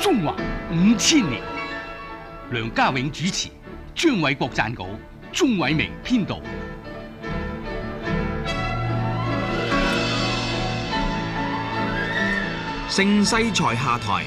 中華5000年。梁家永主持，張偉國撰稿，鍾偉明編導。 盛世才下台。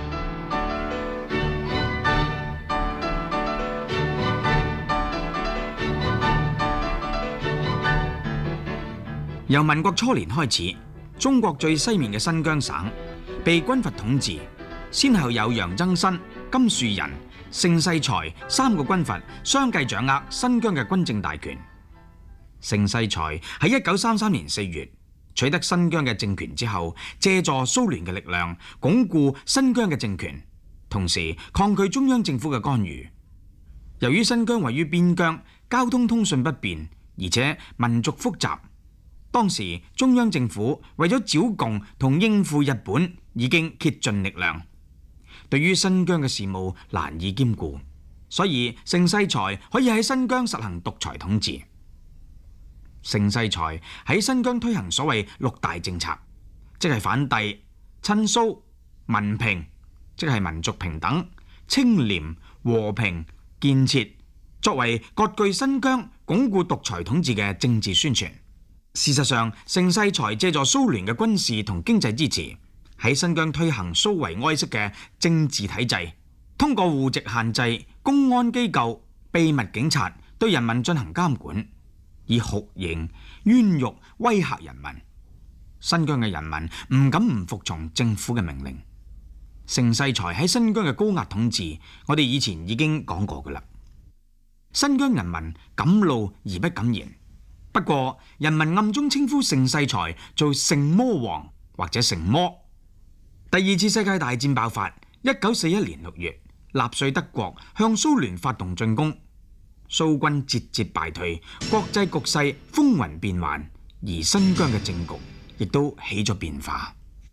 由民國初年開始，中國最西面嘅新疆省被軍閥統治，先後有楊增新、金樹人、盛世才3個軍閥相繼掌握新疆嘅軍政大權。盛世才喺1933年4月取得新疆嘅政權之後，借助蘇聯嘅力量鞏固新疆嘅政權，同時抗拒中央政府嘅干預。由於新疆位於邊疆，交通通訊不便，而且民族複雜，當時中央政府為咗剿共同應付日本，已經竭盡力量，對於新疆嘅事務難以兼顧，所以盛世才可以喺新疆實行獨裁統治。盛世才喺新疆推行所謂6大政策，即係反帝、親蘇、民平，即係民族平等、清廉、和平、建設，作為割據新疆、鞏固獨裁統治嘅政治宣傳。事實上，盛世才借助蘇聯嘅軍事同經濟支持，喺新疆推行蘇維埃式嘅政治體制，通過戶籍限制、公安機構、秘密警察對人民進行監管，以酷刑、冤獄威嚇人民。新疆嘅人民唔敢唔服從政府嘅命令。盛世才喺新疆嘅高壓統治，我哋以前已經講過㗎喇。新疆人民敢怒而不敢言。不過，人民暗中稱呼盛世才做盛魔王或者盛魔。第二次世界大戰爆發，1941年6月，納粹德國向蘇聯發動進攻，蘇軍節節敗退，國際局勢風雲變幻，而新疆嘅政局亦都起咗變化。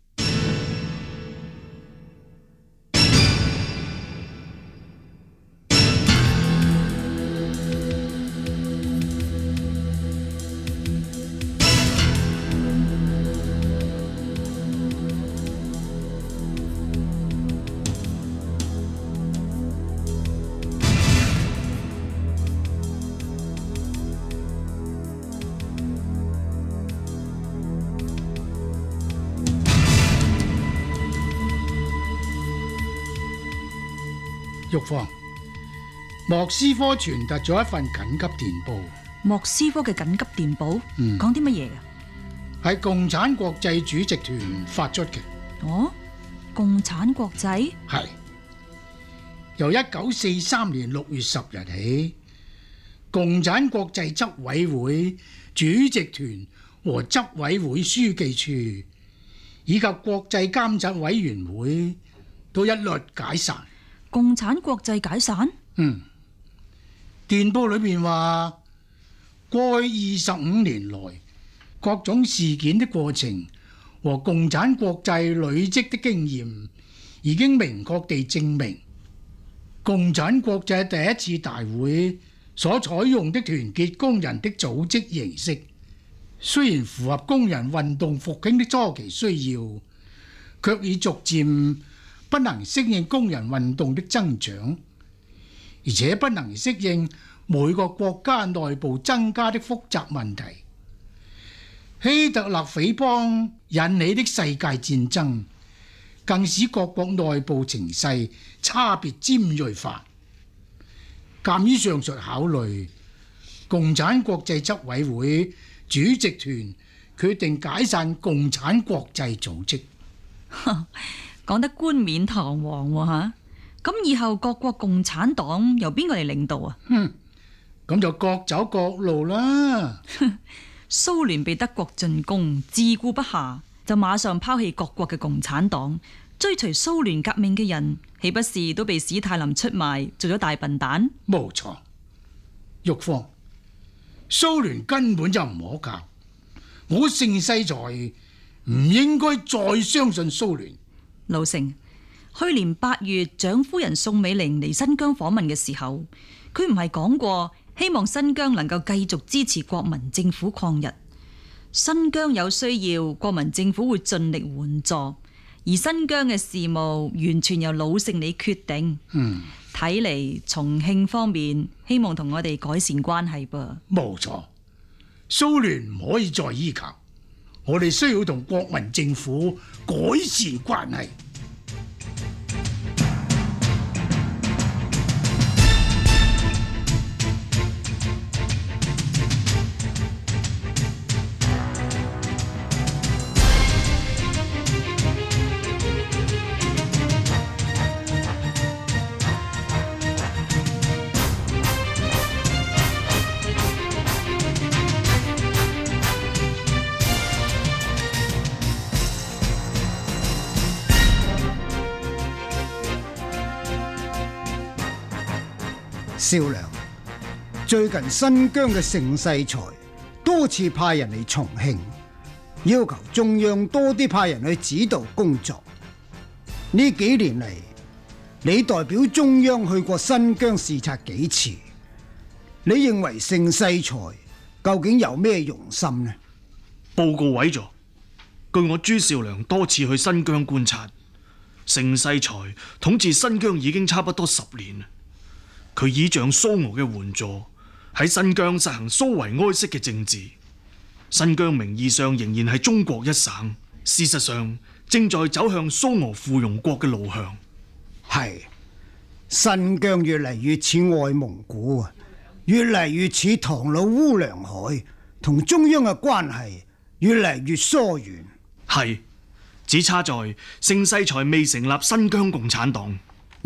玉芳，莫斯科傳達咗一份緊急電報。 莫斯科嘅緊急電報，講啲乜嘢㗎？ 係共產國際主席團發出嘅。 哦，共產國際？ 係由1943年6月10日起，共產國際執委會主席團和執委會書記處以及國際監察委員會都一律解散。 共產國際解散？ 電報裏面話，過去25年來各種事件的過程和共產國際累積的經驗，已經明確地證明，共產國際第一次大會所採用的團結工人的組織形式，雖然符合工人運動復興的初期需要，卻已逐漸不能適應工人運動的增長，而且不能適應每個國家內部增加的複雜問題。希特勒匪幫引起的世界戰爭，更使各國內部情勢差別尖銳化。鑑於上述考慮，共產國際執委會主席團決定解散共產國際組織。 講得冠冕堂皇喎嚇，咁以後各國共產黨由邊個嚟領導啊？ 咁就各走各路啦。 蘇聯被德國進攻，自顧不暇，就馬上拋棄各國嘅共產黨，追隨蘇聯革命嘅人，豈不是都被史太林出賣，做咗大笨蛋？ 冇錯，玉芳，蘇聯根本就唔可靠，我盛世才唔應該再相信蘇聯。 老成，去年8月，蔣夫人宋美齡嚟新疆訪問嘅時候，佢唔係講過希望新疆能夠繼續支持國民政府抗日，新疆有需要，國民政府會盡力援助， 而新疆嘅事務完全由老勝理決定。睇嚟重慶方面希望同我哋改善關係噃。 冇錯，蘇聯唔可以再依靠，我哋需要同國民政府改善關係。 少良，最近新疆嘅盛世才多次派人嚟重慶，要求中央多啲派人去指導工作。呢幾年嚟，你代表中央去過新疆視察幾次？你認為盛世才究竟有咩用心呢？ 報告委座，據我朱少良多次去新疆觀察，盛世才統治新疆已經差不多10年。佢倚仗蘇俄嘅援助，喺新疆實行蘇維埃式嘅政治。新疆名義上仍然係中國一省，事實上正在走向蘇俄附庸國嘅路向。 係，新疆越嚟越似外蒙古啊，越嚟越似唐老烏梁海，同中央嘅關係越嚟越疏遠。 係，只差在盛世才未成立新疆共產黨。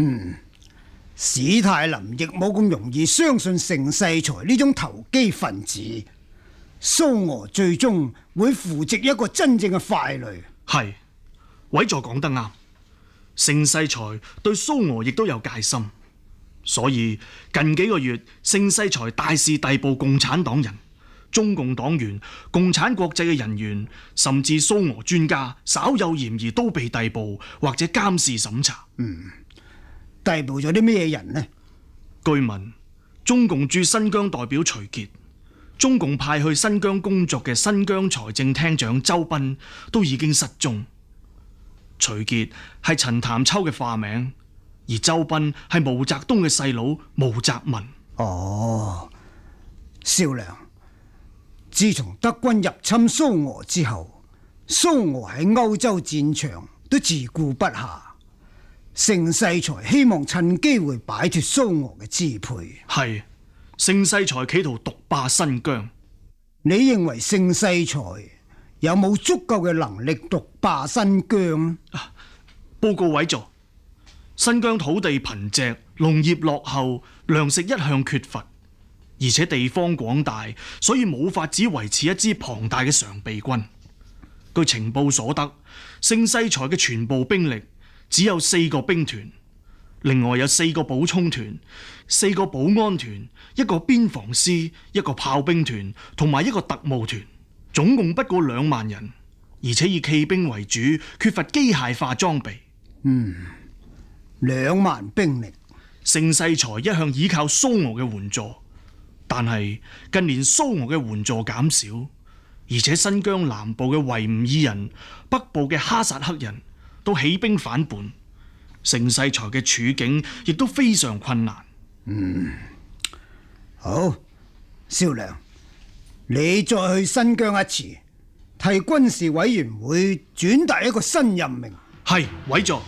史太林亦冇咁容易相信盛世才呢種投機分子，蘇俄最終會扶植一個真正嘅傀儡。 係，委座講得啱，盛世才對蘇俄亦都有戒心，所以近幾個月盛世才大肆逮捕共產黨人、中共黨員、共產國際嘅人員，甚至蘇俄專家稍有嫌疑都被逮捕或者監視審查。 逮捕咗啲咩人呢？ 據聞，中共駐新疆代表徐傑、中共派去新疆工作嘅新疆財政廳長周斌都已經失蹤。徐傑係陳潭秋嘅化名，而周斌係毛澤東嘅細佬毛澤民。 哦，少良，自從德軍入侵蘇俄之後，蘇俄喺歐洲戰場都自顧不暇。盛世才希望趁機會擺脫蘇俄嘅支配。 係，盛世才企圖獨霸新疆。 你認為盛世才有冇足夠嘅能力獨霸新疆？ 報告委座，新疆土地貧瘠，農業落後，糧食一向缺乏，而且地方廣大，所以冇法子維持一支龐大嘅常備軍。據情報所得，盛世才嘅全部兵力只有4個兵團，另外有4個補充團、4個保安團、1個邊防師、1個炮兵團同埋1個特務團，總共不過2萬人，而且以騎兵為主，缺乏機械化裝備。 2萬兵力， 盛世才一向依靠蘇俄嘅援助，但係近年蘇俄嘅援助減少，而且新疆南部嘅維吾爾人、北部嘅哈薩克人都起兵反叛，盛世才嘅處境亦都非常困難。 好，少良，你再去新疆一次，替軍事委員會轉達一個新任命。 係，委座。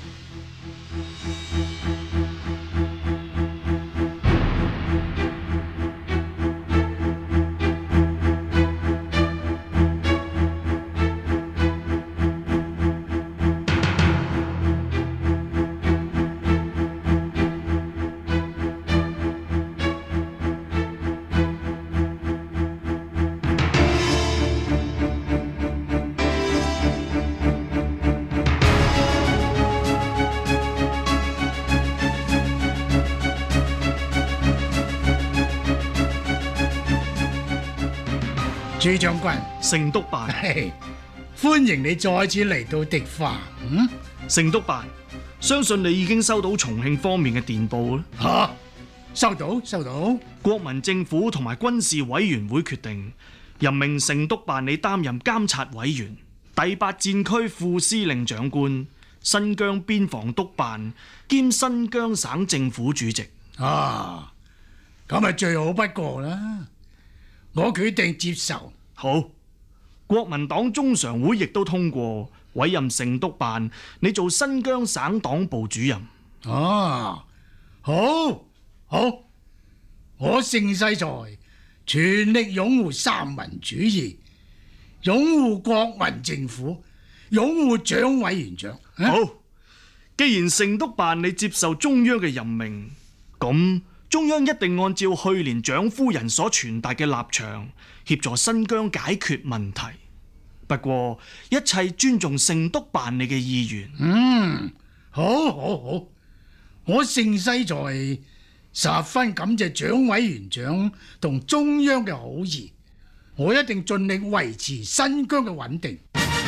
朱將軍， 盛督辦， 歡迎你再次嚟到迪化。 盛督辦，相信你已經收到重慶方面嘅電報啦。 收到，收到。 國民政府同埋軍事委員會決定任命盛督辦你擔任監察委員、第8戰區副司令長官、 新疆邊防督辦兼新疆省政府主席。 啊，咁咪最好不過啦，我決定接受。 好，國民黨中常會亦都通過委任盛督辦你做新疆省黨部主任。 啊，好，好，我盛世才全力擁護三民主義，擁護國民政府，擁護蔣委員長。 好，既然盛督辦你接受中央嘅任命，咁中央一定按照去年蔣夫人所傳達嘅立場，協助新疆解決問題。不過一切尊重盛督辦你嘅意願。 好，好，好，我盛世才十分感謝蔣委員長同中央嘅好意，我一定盡力維持新疆嘅穩定。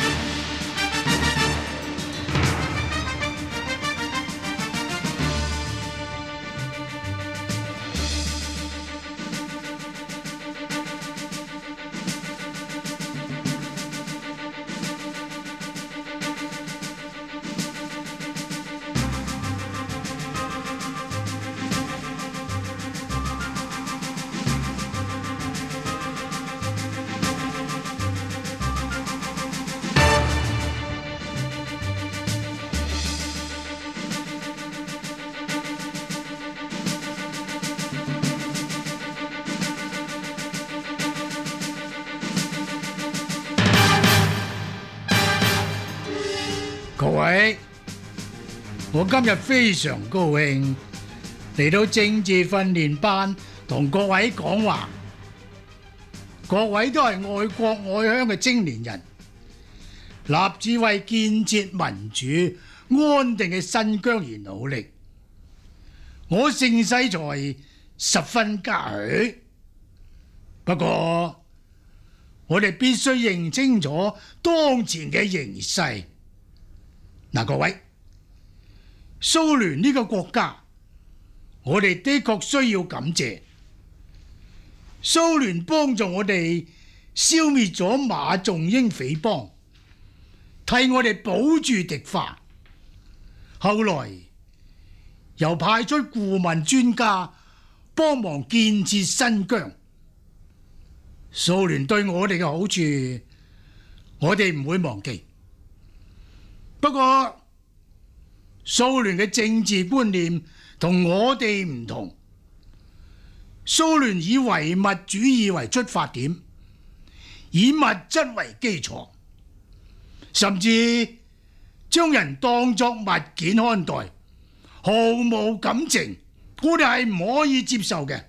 各位，我今日非常高興嚟到政治訓練班同各位講話。各位都係愛國愛鄉嘅青年人，立志為建設民主安定嘅新疆而努力。我盛世才十分嘉許。不過，我哋必須認清楚當前嘅形勢。嗱，各位，蘇聯呢個國家，我哋的確需要感謝。蘇聯幫助我哋消滅咗馬仲英匪幫，替我哋保住敵化。後來又派出顧問專家幫忙建設新疆。蘇聯對我哋嘅好處，我哋唔會忘記。不過，蘇聯嘅政治觀念同我哋唔同。蘇聯以唯物主義為出發點，以物質為基礎，甚至將人當作物件看待，毫無感情。我哋係唔可以接受嘅。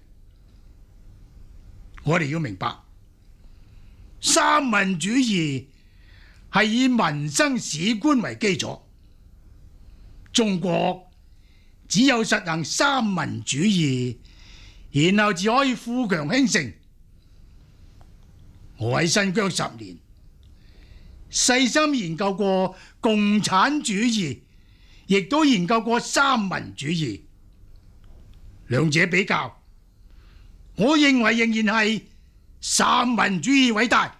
我哋要明白，三民主義係以民生史觀為基礎，中國只有實行三民主義，然後至可以富強興盛。我喺新疆10年，細心研究過共產主義，亦都研究過三民主義，兩者比較，我認為仍然係三民主義偉大。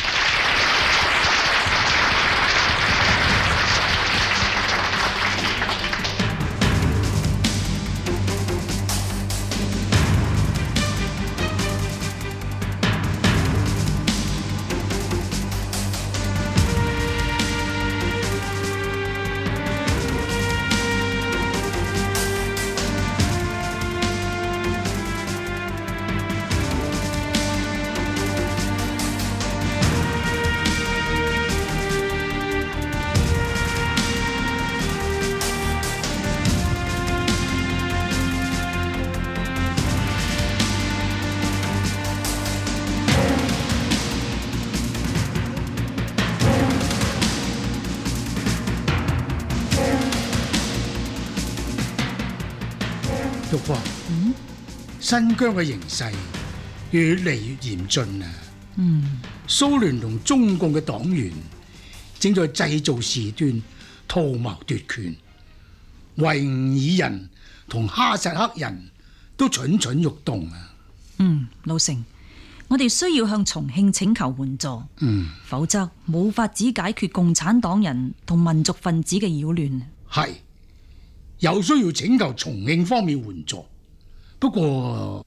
玉華，新疆嘅形勢越嚟越嚴峻啊！蘇聯同中共嘅黨員正在製造事端，圖謀奪權。維吾爾人同哈薩克人都蠢蠢欲動啊！ 老成， 我哋需要向重慶請求援助，否則冇法子解決共產黨人同民族分子嘅擾亂。 係，有需要請求重慶方面援助。不過，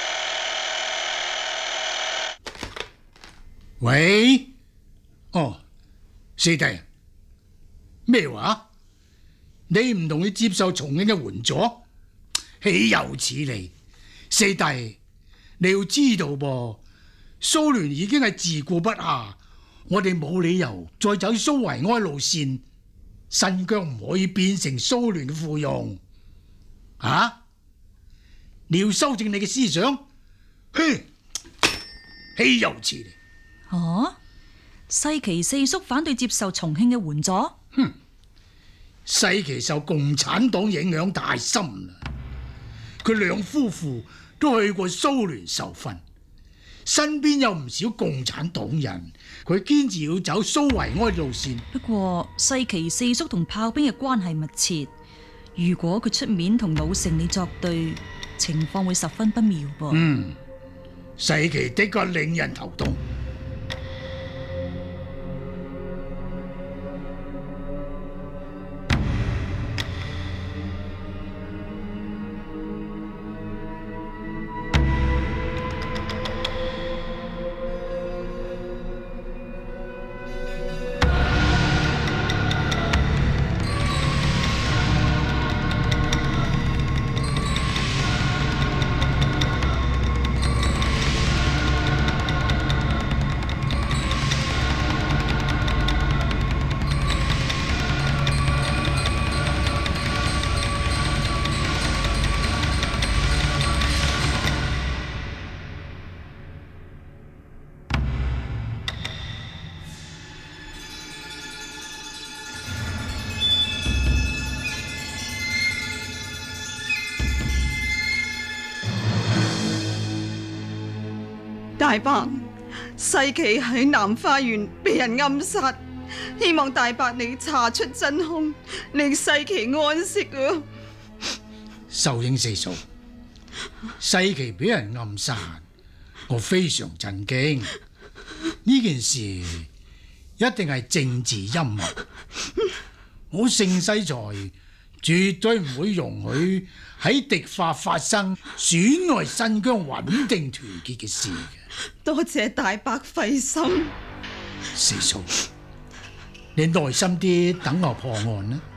喂，哦，四弟，咩話？你唔同意接受重慶嘅援助？豈有此理！四弟，你要知道噃，蘇聯已經係自顧不暇，我哋冇理由再走蘇維埃路線，新疆唔可以變成蘇聯嘅附庸。啊！你要修正你嘅思想，哼，豈有此理！ 哦，西岐四叔反對接受重慶嘅援助？ 哼，西岐受共產黨影響太深啦。佢兩夫婦都去過蘇聯受訓，身邊有唔少共產黨人，佢堅持要走蘇維埃路線。 不過西岐四叔同炮兵嘅關係密切，如果佢出面同老成你作對，情況會十分不妙噃。 西岐的確令人頭痛。 大伯，西岐喺南花園被人暗殺，希望大伯你查出真兇，令西岐安息啊！ 秀英四嫂，西岐俾人暗殺，我非常震驚。呢件事一定係政治陰謀，我盛世才絕對唔會容許喺敵化發生損害新疆穩定團結嘅事嘅。 多謝大伯費心。 四嫂，你耐心啲等我破案啦。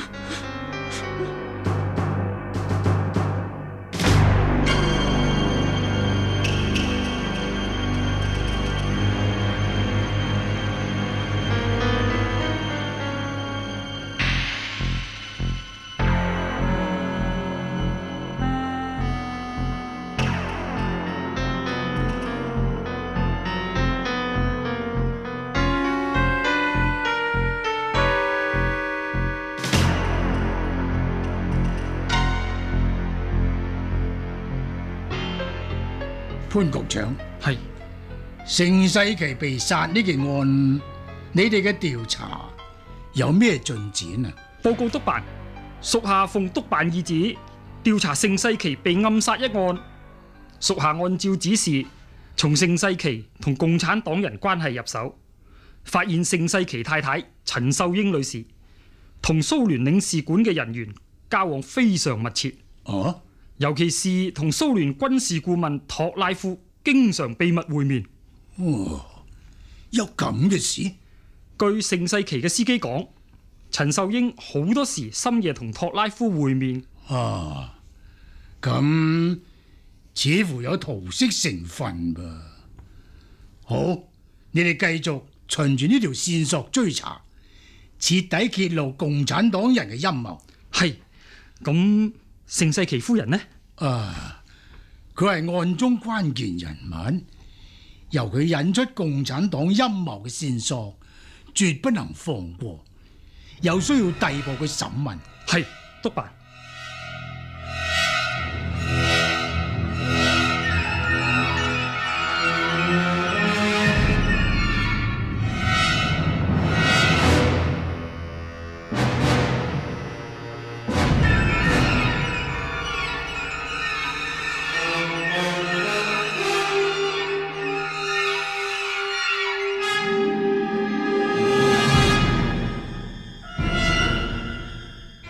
潘局長， 係盛世奇被殺呢件案，你哋嘅調查有咩進展啊？ 報告督辦，屬下奉督辦意旨調查盛世奇被暗殺一案。屬下按照指示，從盛世奇同共產黨人關係入手，發現盛世奇太太陳秀英女士同蘇聯領事館嘅人員交往非常密切。 哦， 尤其是同蘇聯軍事顧問托拉夫經常秘密會面。 哦，有咁嘅事？ 據盛世奇嘅司機講，陳秀英好多時深夜同托拉夫會面。 啊，咁似乎有桃色成分噃。好，你哋繼續循住呢條線索追查，徹底揭露共產黨人嘅陰謀。 係，咁盛世奇夫人呢？ 佢係案中關鍵人物，由佢引出共產黨陰謀嘅線索，絕不能放過，有需要逮捕佢審問。 係，督辦。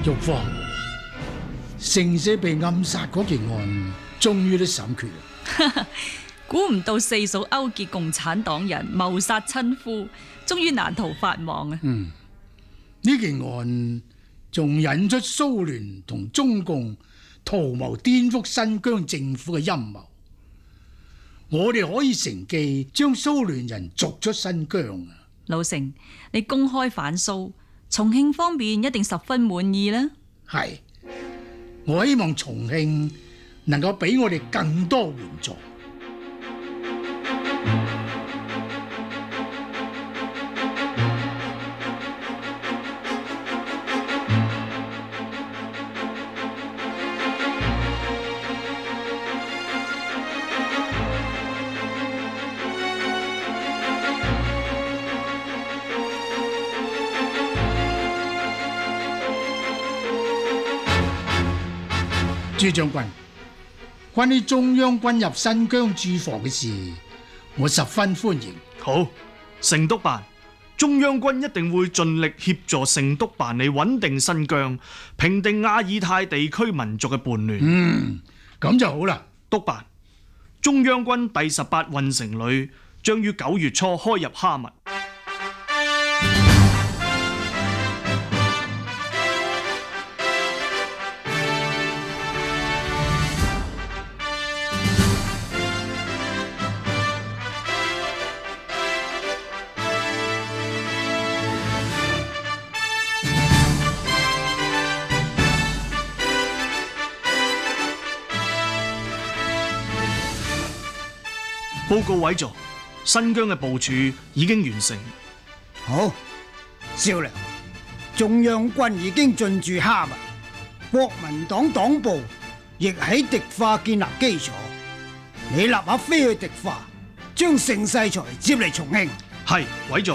玉芳，盛世被暗殺嗰件案，終於都審決啦。 估唔到四嫂勾結共產黨人謀殺親夫，終於難逃法網啊！ 呢件案仲引出蘇聯同中共圖謀顛覆新疆政府嘅陰謀。我哋可以乘機將蘇聯人逐出新疆啊！ 老成，你公開反蘇，重慶方面一定十分滿意啦。 係，我希望重慶能夠俾我哋更多援助。朱將軍，關於中央軍入新疆駐防嘅事，我十分歡迎。 好，成督辦，中央軍一定會盡力協助成督辦理穩定新疆，平定亞爾泰地區民族嘅叛亂。 咁就好啦。 督辦，中央軍第18運承旅將於9月初開入哈密。報告委座，新疆嘅部署已經完成。 好，少良，中央軍已經進駐哈密，國民黨黨部亦喺迪化建立基礎。你立刻飛去迪化，將盛世才接嚟重慶。 係，委座。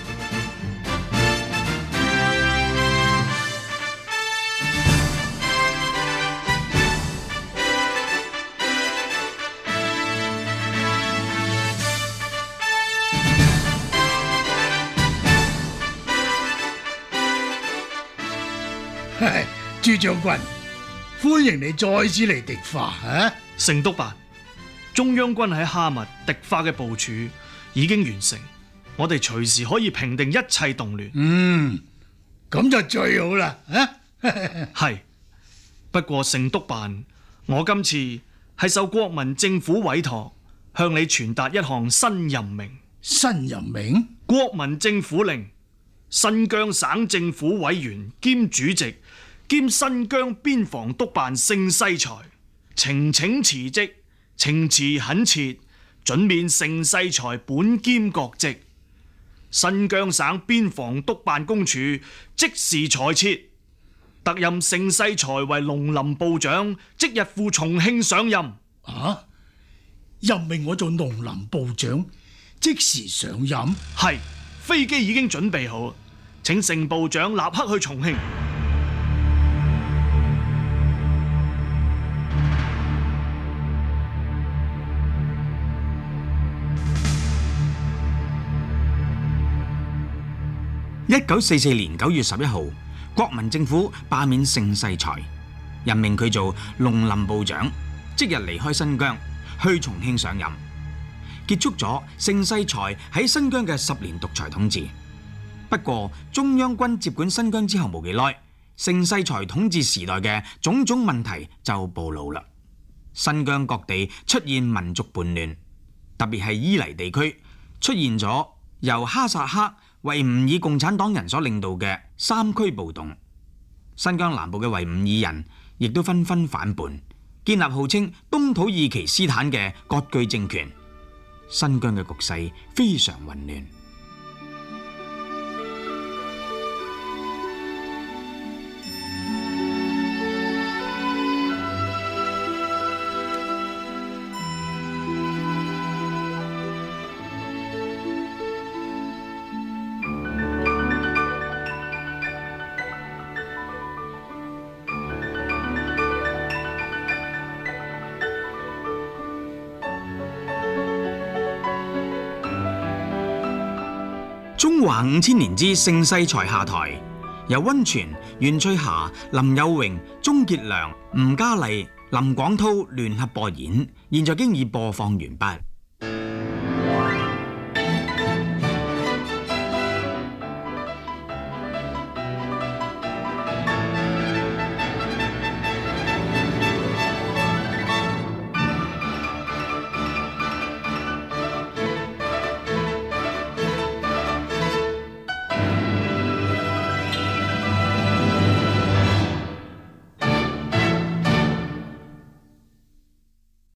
朱將軍，歡迎你再次嚟迪化啊！ 成督辦，中央軍喺哈密、迪化嘅部署已經完成，我哋隨時可以平定一切動亂。 咁就最好啦！ 係，不過成督辦，我今次係受國民政府委託，向你傳達一項新任命。 新任命？ 國民政府令新疆省政府委員兼主席兼新疆邊防督辦盛世才，呈請辭職，情辭懇切，准免盛世才本兼各職。新疆省邊防督辦公署即時裁撤，特任盛世才為農林部長，即日赴重慶上任。 任命我做農林部長，即時上任？ 係，飛機已經準備好，請盛部長立刻去重慶。 1944年9月11號，國民政府罷免盛世才，任命佢做農林部長，即日離開新疆，去重慶上任，結束咗盛世才喺新疆嘅10年獨裁統治。不過，中央軍接管新疆之後冇幾耐，盛世才統治時代嘅種種問題就暴露啦。新疆各地出現民族叛亂，特別係伊犁地區出現咗由哈薩克、維吾爾共產黨人所領導嘅3區暴動，新疆南部嘅維吾爾人亦都紛紛反叛，建立號稱東土爾其斯坦嘅割據政權。新疆嘅局勢非常混亂。中華5000年之盛世才下台， 由溫泉、袁翠霞、林有榮、鍾傑良、吳嘉麗、林廣濤聯合播演，現在經已播放完畢。